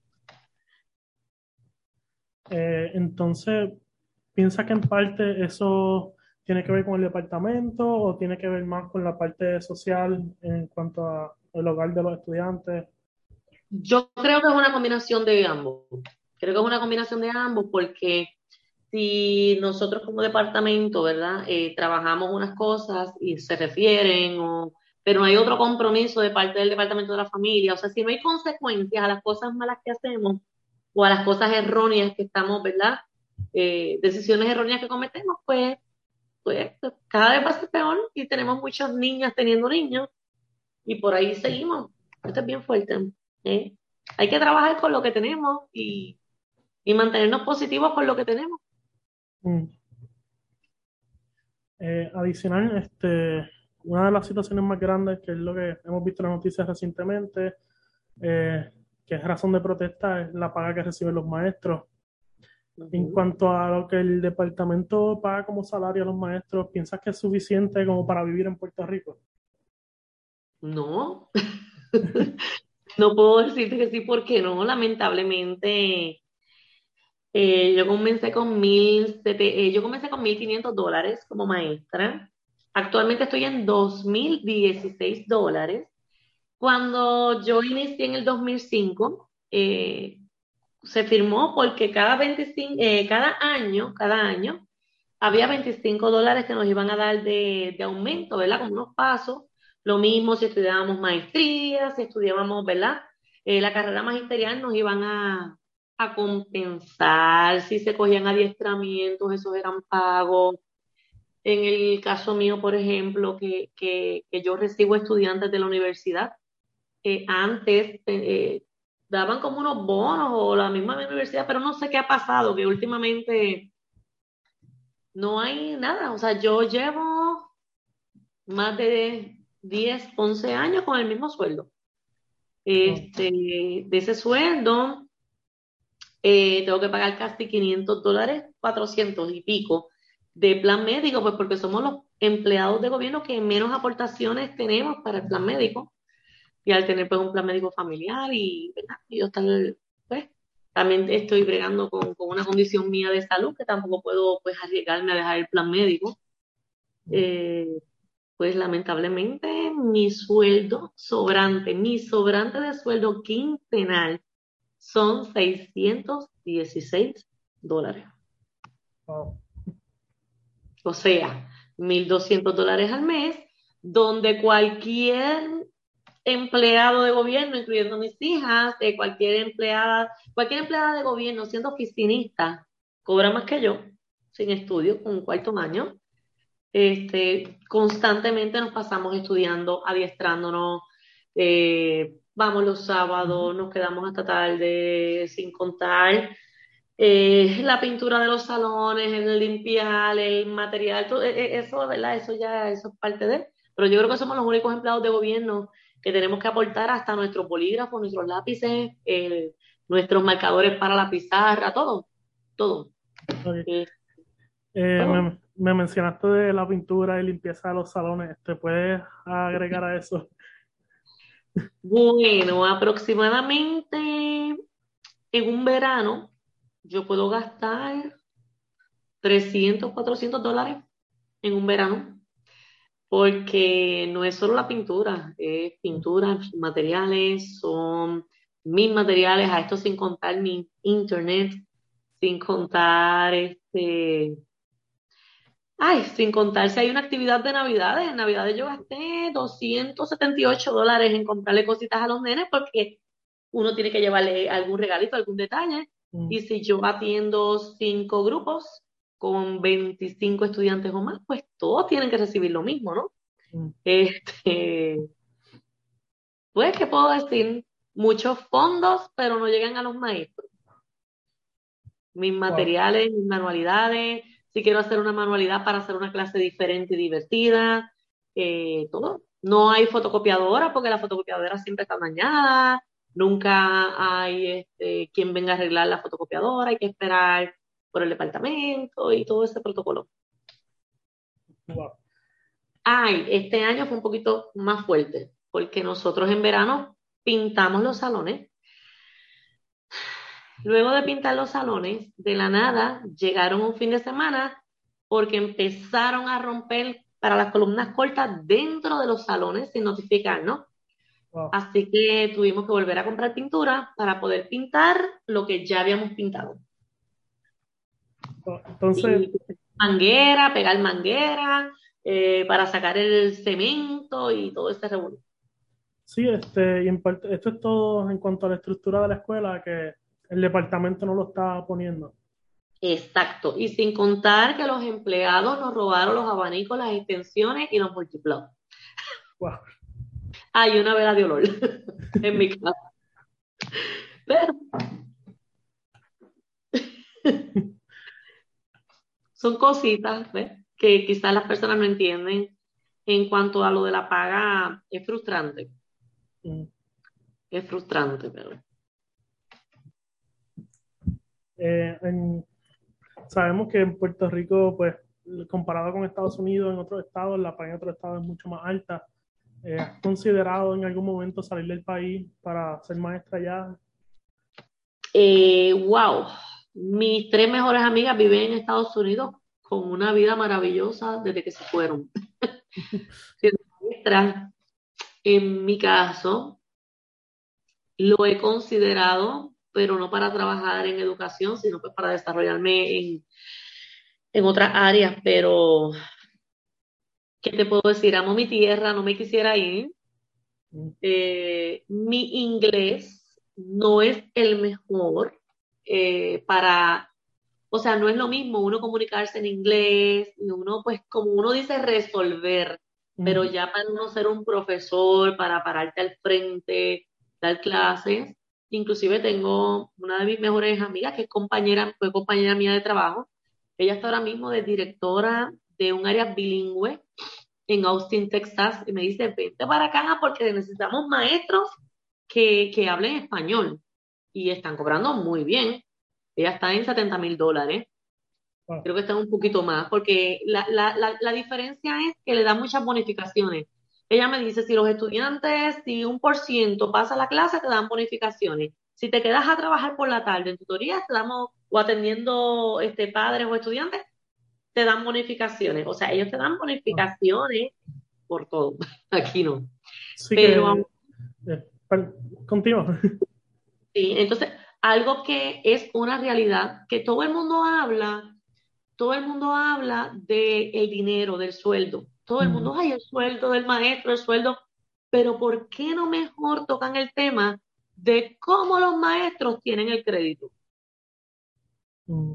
Eh, entonces, ¿piensa que en parte eso tiene que ver con el departamento o tiene que ver más con la parte social en cuanto a el hogar de los estudiantes? Yo creo que es una combinación de ambos. Creo que es una combinación de ambos porque si nosotros como departamento, ¿verdad? Eh, trabajamos unas cosas y se refieren, o, pero no hay otro compromiso de parte del departamento de la familia. O sea, si no hay consecuencias a las cosas malas que hacemos o a las cosas erróneas que estamos, ¿verdad? Eh, decisiones erróneas que cometemos, pues, pues cada vez va a ser peor y tenemos muchos niños teniendo niños y por ahí seguimos. Esto es bien fuerte. ¿Eh? Hay que trabajar con lo que tenemos y, y mantenernos positivos con lo que tenemos. Mm. Eh, adicional, este, una de las situaciones más grandes, que es lo que hemos visto en las noticias recientemente, eh, que es razón de protesta, es la paga que reciben los maestros. En Ujú. cuanto a lo que el departamento paga como salario a los maestros, ¿piensas que es suficiente como para vivir en Puerto Rico? No, no puedo decirte que sí porque no, lamentablemente. Eh, yo comencé con mil, sete- eh, yo comencé con mil quinientos dólares como maestra. Actualmente estoy en dos mil dieciséis dólares. Cuando yo inicié en el dos mil cinco, eh, se firmó porque cada veinticinco, eh, cada año, cada año, había veinticinco dólares que nos iban a dar de, de aumento, ¿verdad? Como unos pasos. Lo mismo si estudiábamos maestría, si estudiábamos, ¿verdad? Eh, la carrera magisterial nos iban a, a compensar, si se cogían adiestramientos, esos eran pagos. En el caso mío, por ejemplo, que, que, que yo recibo estudiantes de la universidad, eh, antes eh, daban como unos bonos o la misma universidad, pero no sé qué ha pasado, que últimamente no hay nada. O sea, yo llevo más de diez once años con el mismo sueldo. No. Este, de ese sueldo, eh, tengo que pagar casi quinientos dólares, cuatrocientos y pico de plan médico, pues porque somos los empleados de gobierno que menos aportaciones tenemos para el plan médico. Y al tener pues un plan médico familiar y, ¿verdad? Y yo estar, pues, también estoy bregando con, con una condición mía de salud que tampoco puedo pues arriesgarme a dejar el plan médico. Eh, Pues lamentablemente mi sueldo sobrante, mi sobrante de sueldo quincenal son seiscientos dieciséis dólares. Wow. O sea, mil doscientos dólares al mes, donde cualquier empleado de gobierno, incluyendo mis hijas, eh, cualquier empleada, cualquier empleada de gobierno siendo oficinista, cobra más que yo, sin estudio, con un cuarto año. Este, constantemente nos pasamos estudiando, adiestrándonos, eh, vamos los Ujú. sábados, nos quedamos hasta tarde, sin contar eh, la pintura de los salones, el limpiar, el material, todo, eh, eh, eso, ¿verdad? Eso ya, eso es parte de, pero yo creo que somos los únicos empleados de gobierno que tenemos que aportar hasta nuestros bolígrafos, nuestros lápices, eh, nuestros marcadores para la pizarra, todo, todo. Ok. Eh, Eh, todo. me, me mencionaste de la pintura y limpieza de los salones. ¿Te puedes agregar a eso? Bueno, aproximadamente en un verano yo puedo gastar trescientos cuatrocientos dólares en un verano, porque no es solo la pintura, es pintura, materiales, son mis materiales, a esto sin contar mi internet, sin contar este, ay, sin contar si hay una actividad de Navidades. En Navidades yo gasté doscientos setenta y ocho dólares en comprarle cositas a los nenes porque uno tiene que llevarle algún regalito, algún detalle. mm, Y si yo atiendo cinco grupos con veinticinco estudiantes o más, pues todos tienen que recibir lo mismo, ¿no? mm. Este, pues, ¿qué puedo decir? Muchos fondos, pero no llegan a los maestros. Mis Wow. materiales, mis manualidades, si quiero hacer una manualidad para hacer una clase diferente y divertida, eh, todo. No hay fotocopiadora porque la fotocopiadora siempre está dañada, nunca hay este, quien venga a arreglar la fotocopiadora, hay que esperar por el departamento y todo ese protocolo. Wow. Ay, este año fue un poquito más fuerte porque nosotros en verano pintamos los salones. Luego de pintar los salones, de la nada llegaron un fin de semana porque empezaron a romper para las columnas cortas dentro de los salones sin notificarnos. Wow. Así que tuvimos que volver a comprar pintura para poder pintar lo que ya habíamos pintado. Wow. Entonces, Y manguera, pegar manguera, eh, para sacar el cemento y todo ese revuelo. sí, este, y en parte, esto es todo en cuanto a la estructura de la escuela, que el departamento no lo está poniendo. Exacto. Y sin contar que los empleados nos robaron los abanicos, las extensiones y los multiplug. Wow. Hay una vela de olor en mi casa. Pero son cositas, ¿ves? Que quizás las personas no entienden. En cuanto a lo de la paga, es frustrante. Mm. Es frustrante, pero. Eh, en- Sabemos que en Puerto Rico, pues, comparado con Estados Unidos, en otros estados, la paga en otros estados es mucho más alta. Eh, ¿has considerado en algún momento salir del país para ser maestra allá? Eh, wow. Mis tres mejores amigas viven en Estados Unidos con una vida maravillosa desde que se fueron. Siendo maestra, en mi caso, lo he considerado, pero no para trabajar en educación, sino pues para desarrollarme en, en otras áreas. Pero, ¿qué te puedo decir? Amo mi tierra, no me quisiera ir. Mm, Eh, mi inglés no es el mejor eh, para, o sea, no es lo mismo uno comunicarse en inglés y uno, pues, como uno dice, resolver, pero mm, ya para uno ser un profesor, para pararte al frente, dar clases, inclusive tengo una de mis mejores amigas que es compañera, fue compañera mía de trabajo, ella está ahora mismo de directora de un área bilingüe en Austin, Texas, y me dice, vente para acá porque necesitamos maestros que, que hablen español. Y están cobrando muy bien. Ella está en setenta mil dólares. wow. Creo que están un poquito más, porque la, la, la, la diferencia es que le dan muchas bonificaciones. Ella me dice, si los estudiantes, si un por ciento pasa la clase, te dan bonificaciones. Si te quedas a trabajar por la tarde en tutorías, te damos, o atendiendo este, padres o estudiantes, te dan bonificaciones. O sea, ellos te dan Ah, bonificaciones por todo. Aquí no. sí Pero aún que, eh, per- continúa. así, entonces, algo que es una realidad, que todo el mundo habla, todo el mundo habla del dinero, del sueldo. Todo el Mm, mundo, ay, el sueldo del maestro, el sueldo. Pero ¿por qué no mejor tocan el tema de cómo los maestros tienen el crédito? mm,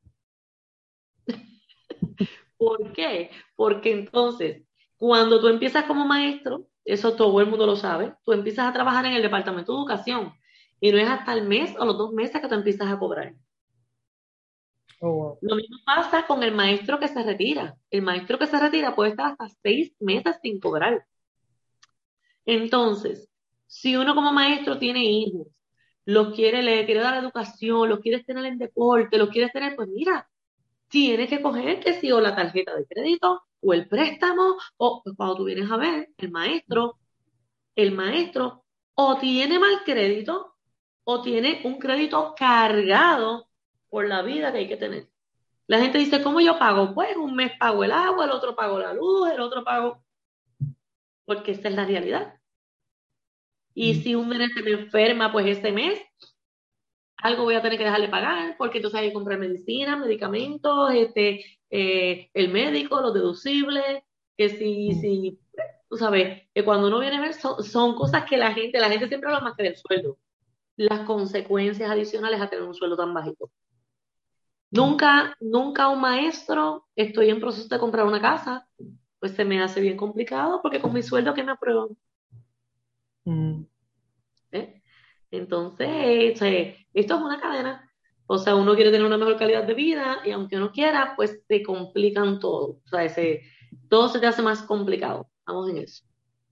¿Por qué? Porque entonces, cuando tú empiezas como maestro, eso todo el mundo lo sabe, tú empiezas a trabajar en el departamento de educación y no es hasta el mes o los dos meses que tú empiezas a cobrar. oh, wow. Lo mismo pasa con el maestro que se retira. El maestro que se retira puede estar hasta seis meses sin cobrar. Entonces, si uno como maestro tiene hijos, los quiere, le quiere dar educación, los quieres tener en deporte, los quieres tener, pues mira, tienes que coger que si o la tarjeta de crédito o el préstamo, o pues, cuando tú vienes a ver, el maestro, el maestro o tiene mal crédito o tiene un crédito cargado por la vida que hay que tener. La gente dice, ¿cómo yo pago? Pues un mes pago el agua, el otro pago la luz, el otro pago, porque esa es la realidad. Y Mm, si un mes se me enferma, pues ese mes algo voy a tener que dejarle pagar, porque entonces hay que comprar medicinas, medicamentos, este, eh, el médico, los deducibles, que si, mm, si, tú sabes, que cuando uno viene a ver son, son cosas que la gente, la gente siempre habla más que del sueldo. las consecuencias adicionales a tener un sueldo tan bajito. Nunca, nunca un maestro, estoy en proceso de comprar una casa, pues se me hace bien complicado porque con mi sueldo que me aprueban. Mm. ¿Eh? Entonces, eh, esto es una cadena. O sea, uno quiere tener una mejor calidad de vida y aunque uno quiera, pues te complican todo. O sea, ese, todo se te hace más complicado. Vamos en eso.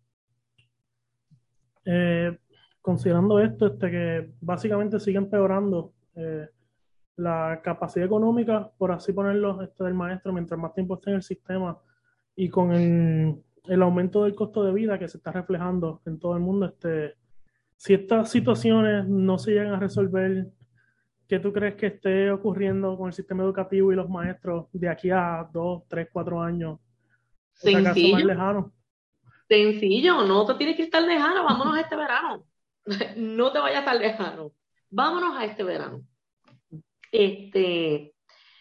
Eh, Considerando esto, este, que básicamente sigue empeorando eh, la capacidad económica, por así ponerlo, este, del maestro, mientras más tiempo esté en el sistema y con el, el aumento del costo de vida que se está reflejando en todo el mundo, este, si estas situaciones no se llegan a resolver, ¿qué tú crees que esté ocurriendo con el sistema educativo y los maestros de aquí a dos, tres, cuatro años? ¿O sea, acaso más Sencillo, lejano? sencillo, no te tienes que ir tan lejano, vámonos a este verano. No te vayas tan lejano. Vámonos a este verano. Este,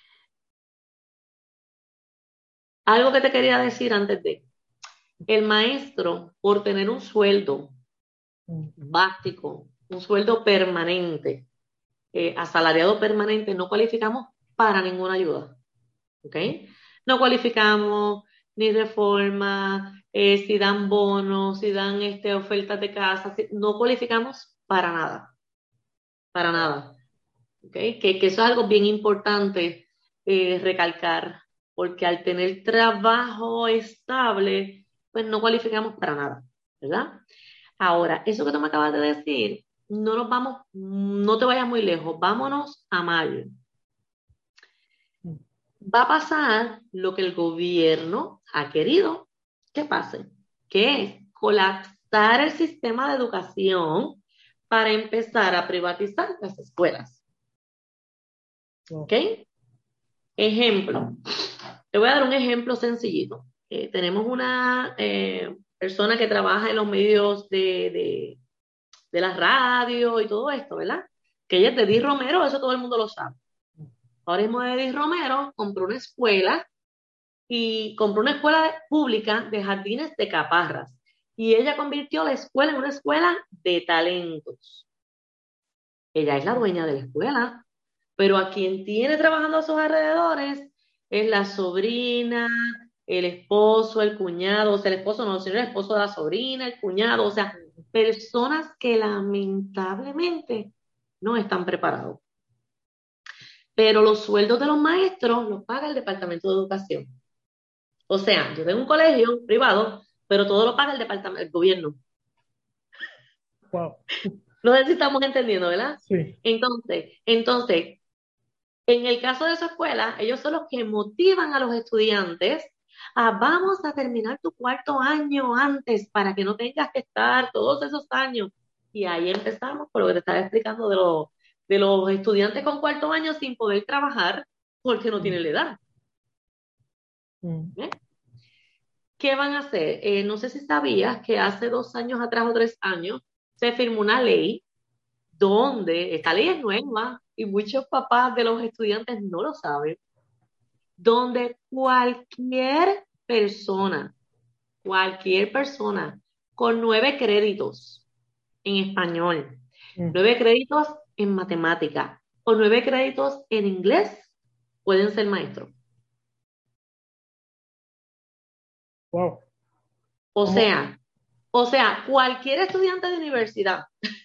algo que te quería decir antes de, el maestro, por tener un sueldo básico, un sueldo permanente, eh, asalariado permanente, no cualificamos para ninguna ayuda, ¿ok? No cualificamos ni reforma, eh, si dan bonos, si dan este, ofertas de casa, si- no cualificamos para nada, para nada, ¿ok? Que, que eso es algo bien importante eh, recalcar, porque al tener trabajo estable, pues no cualificamos para nada, ¿verdad? Ahora, eso que tú me acabas de decir, no nos vamos, no te vayas muy lejos, vámonos a mayo. Va a pasar lo que el gobierno ha querido que pase, que es colapsar el sistema de educación para empezar a privatizar las escuelas. ¿Ok? Ejemplo, te voy a dar un ejemplo sencillito. Eh, tenemos una eh, persona que trabaja en los medios de, de, de la radio y todo esto, ¿verdad? Que ella es de Di Romero, eso todo el mundo lo sabe. Ahora mismo de Di Romero compró una escuela y compró una escuela pública de jardines de Caparras. Y ella convirtió la escuela en una escuela de talentos. Ella es la dueña de la escuela, pero a quien tiene trabajando a sus alrededores es la sobrina, el esposo, el cuñado, o sea, el esposo no, sino el esposo de la sobrina, el cuñado, o sea, personas que lamentablemente no están preparados. Pero los sueldos de los maestros los paga el Departamento de Educación. O sea, yo tengo un colegio privado, pero todo lo paga el departamento, el gobierno. Wow. No sé si estamos entendiendo, ¿verdad? Sí. Entonces, entonces, en el caso de esa escuela, ellos son los que motivan a los estudiantes a vamos a terminar tu cuarto año antes para que no tengas que estar todos esos años. Y ahí empezamos por lo que te estaba explicando de, los de los estudiantes con cuarto año sin poder trabajar porque no Mm. tienen la edad. Mm. ¿Eh? ¿Qué van a hacer? Eh, no sé si sabías que hace dos años atrás o tres años se firmó una ley donde, esta ley es nueva y muchos papás de los estudiantes no lo saben, donde cualquier persona, cualquier persona con nueve créditos en español, Mm. nueve créditos en matemática o nueve créditos en inglés pueden ser maestros. Wow. O ¿Cómo? sea, o sea, cualquier estudiante de universidad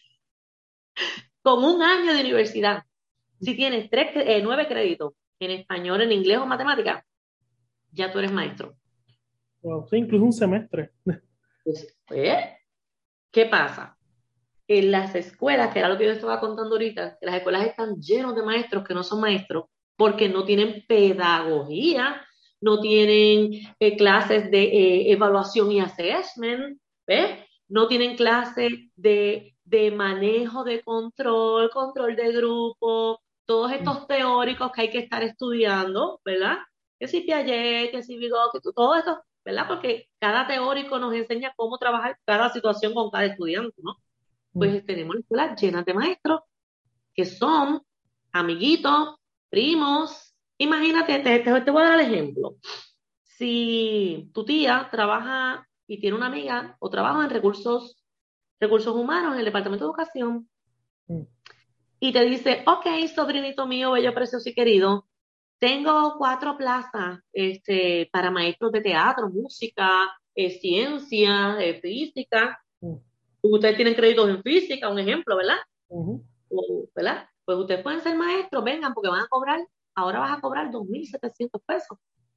con un año de universidad, si tienes tres, eh, nueve créditos en español, en inglés o matemática, ya tú eres maestro. Wow. Sí, incluso un semestre. Pues, ¿eh? ¿Qué pasa? En las escuelas, que era lo que yo estaba contando ahorita, que las escuelas están llenas de maestros que no son maestros porque no tienen pedagogía, no tienen eh, clases de eh, evaluación y assessment, ¿ves? No tienen clases de, de manejo de control, control de grupo, todos Mm. estos teóricos que hay que estar estudiando, ¿verdad? Que si Piaget, que si Vygotsky, todo esto, ¿verdad? Porque cada teórico nos enseña cómo trabajar cada situación con cada estudiante, ¿no? Mm. Pues tenemos escuelas llenas de maestros que son amiguitos, primos. Imagínate, te, te, te voy a dar el ejemplo. Si tu tía trabaja y tiene una amiga o trabaja en recursos, recursos humanos en el Departamento de Educación, Mm. Y te dice, ok, sobrinito mío, bello, precioso y querido, tengo cuatro plazas este, para maestros de teatro, música, eh, ciencia, eh, física. Mm. Ustedes tienen créditos en física, un ejemplo, ¿verdad? Ujú. O, ¿verdad? Pues ustedes pueden ser maestros, vengan, porque van a cobrar, ahora vas a cobrar dos mil setecientos pesos.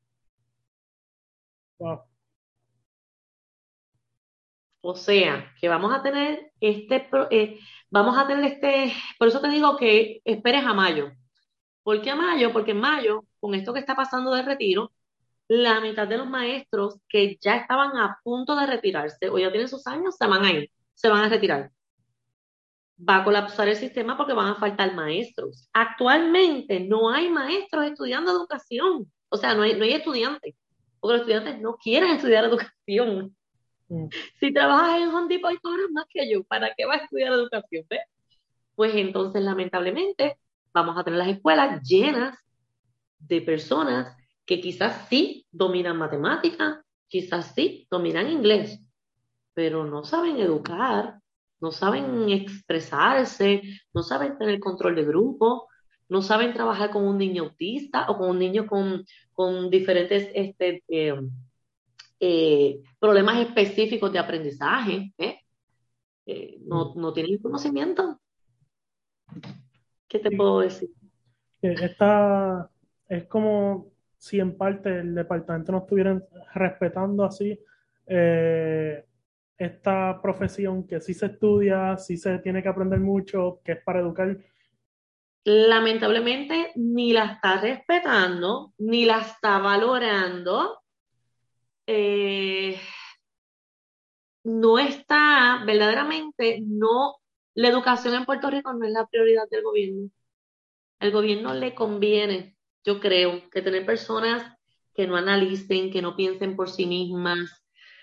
Wow. O sea, que vamos a tener este, pro- eh, vamos a tener este, por eso te digo que esperes a mayo. ¿Por qué a mayo? Porque en mayo, con esto que está pasando de retiro, la mitad de los maestros que ya estaban a punto de retirarse o ya tienen sus años, se van a ir, se van a retirar. Va a colapsar el sistema porque van a faltar maestros. Actualmente no hay maestros estudiando educación. O sea, no hay, no hay estudiantes, porque los estudiantes no quieren estudiar educación. Mm. Si trabajas en Home Depot y cobras más que yo, ¿para qué vas a estudiar educación? ¿Ves? Pues entonces, lamentablemente, vamos a tener las escuelas llenas de personas que quizás sí dominan matemáticas, quizás sí dominan inglés, pero no saben educar, no saben expresarse, no saben tener control de grupo, no saben trabajar con un niño autista o con un niño con, con diferentes este, eh, eh, problemas específicos de aprendizaje, ¿eh? Eh, Mm. no, no tienen conocimiento. ¿Qué te Sí, puedo decir? eh, esta es como si en parte el departamento no estuviera respetando así eh, esta profesión que sí se estudia, sí se tiene que aprender mucho, que es para educar. Lamentablemente ni la está respetando, ni la está valorando. eh, no está, verdaderamente, no, la educación en Puerto Rico no es la prioridad del gobierno. Al gobierno le conviene, yo creo, que tener personas que no analicen, que no piensen por sí mismas.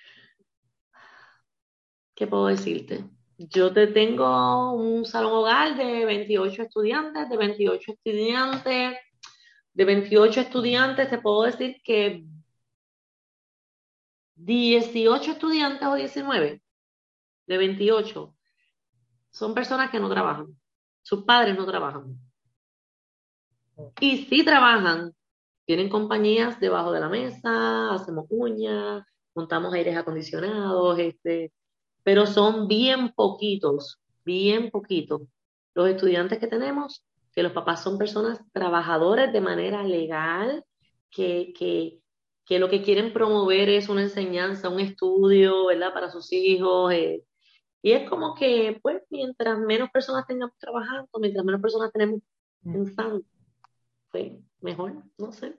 ¿Qué puedo decirte? Yo te tengo un salón hogar de veintiocho estudiantes, de veintiocho estudiantes, de veintiocho estudiantes, te puedo decir que dieciocho estudiantes o diecinueve de veintiocho son personas que no trabajan. Sus padres no trabajan. Y si trabajan, tienen compañías debajo de la mesa, hacemos uñas, montamos aires acondicionados, este, pero son bien poquitos, bien poquitos los estudiantes que tenemos, que los papás son personas trabajadores de manera legal, que, que, que lo que quieren promover es una enseñanza, un estudio, ¿verdad? Para sus hijos. eh. Y es como que, pues, mientras menos personas tengamos trabajando, mientras menos personas tenemos Mm. pensando, pues, mejor, no sé.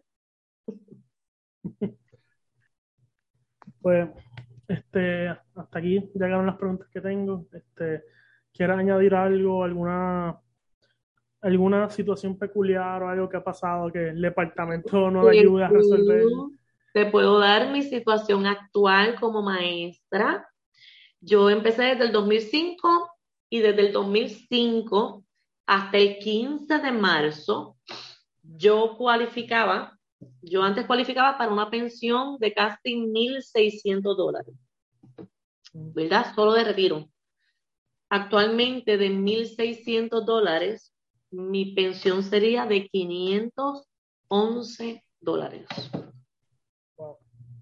Pues este, hasta aquí llegaron las preguntas que tengo. Este, ¿quieres añadir algo, alguna, alguna situación peculiar o algo que ha pasado que el departamento no le Te ayude a resolver? puedo, te puedo dar mi situación actual como maestra. Yo empecé desde el dos mil cinco y desde el dos mil cinco hasta el quince de marzo yo cualificaba, yo antes cualificaba para una pensión de casi mil seiscientos dólares, Mm. ¿verdad? Solo de retiro. Actualmente de mil seiscientos dólares, mi pensión sería de quinientos once dólares. Wow.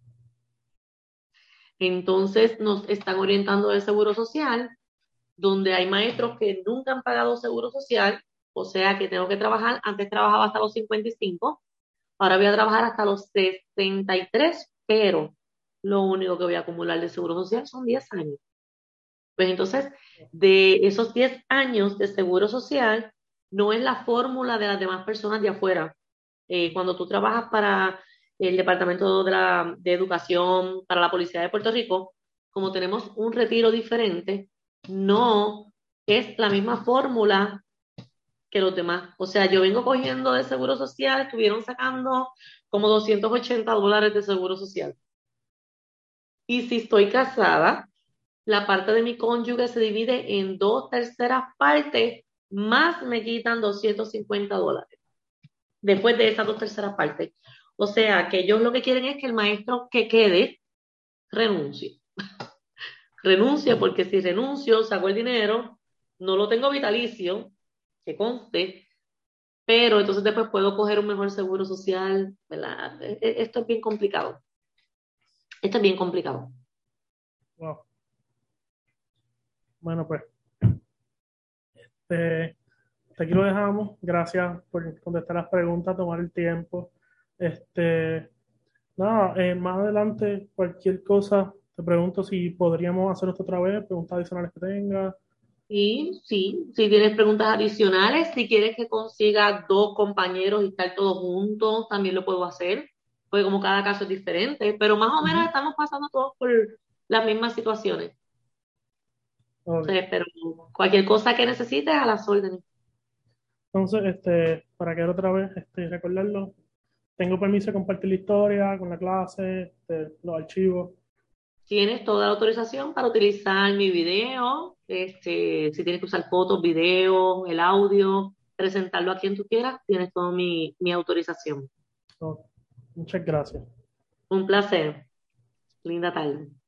Entonces nos están orientando del Seguro Social, donde hay maestros que nunca han pagado Seguro Social, o sea que tengo que trabajar, antes trabajaba hasta los cincuenta y cinco, ahora voy a trabajar hasta los sesenta y tres, pero lo único que voy a acumular de Seguro Social son diez años. Pues entonces, de esos diez años de Seguro Social, no es la fórmula de las demás personas de afuera. Eh, cuando tú trabajas para el Departamento de, la, de Educación, para la Policía de Puerto Rico, como tenemos un retiro diferente, no es la misma fórmula que los demás. O sea, yo vengo cogiendo de Seguro Social, estuvieron sacando como doscientos ochenta dólares de Seguro Social. Y si estoy casada, la parte de mi cónyuge se divide en dos terceras partes, más me quitan doscientos cincuenta dólares después de esas dos terceras partes. O sea, que ellos lo que quieren es que el maestro que quede renuncie. Renuncie porque si renuncio, saco el dinero No lo tengo vitalicio, que conste, pero entonces después puedo coger un mejor seguro social, ¿verdad? E- e- Esto es bien complicado. Esto es bien complicado. Wow. Bueno, pues, eh, hasta aquí lo dejamos. Gracias por contestar las preguntas, tomar el tiempo. Este, nada, eh, más adelante, cualquier cosa, te pregunto si podríamos hacer esto otra vez, preguntas adicionales que tenga. Y sí, si tienes preguntas adicionales, si quieres que consiga dos compañeros y estar todos juntos, también lo puedo hacer, porque como cada caso es diferente, pero más o menos Ujú. estamos pasando todos por las mismas situaciones. Ok. Entonces, pero cualquier cosa que necesites, a las órdenes. Entonces, este, para quedar otra vez, este, recordarlo, tengo permiso de compartir la historia con la clase, este, los archivos. Tienes toda la autorización para utilizar mi video, este, si tienes que usar fotos, videos, el audio, presentarlo a quien tú quieras, tienes toda mi, mi autorización. Ok. Muchas gracias. Un placer. Linda tarde.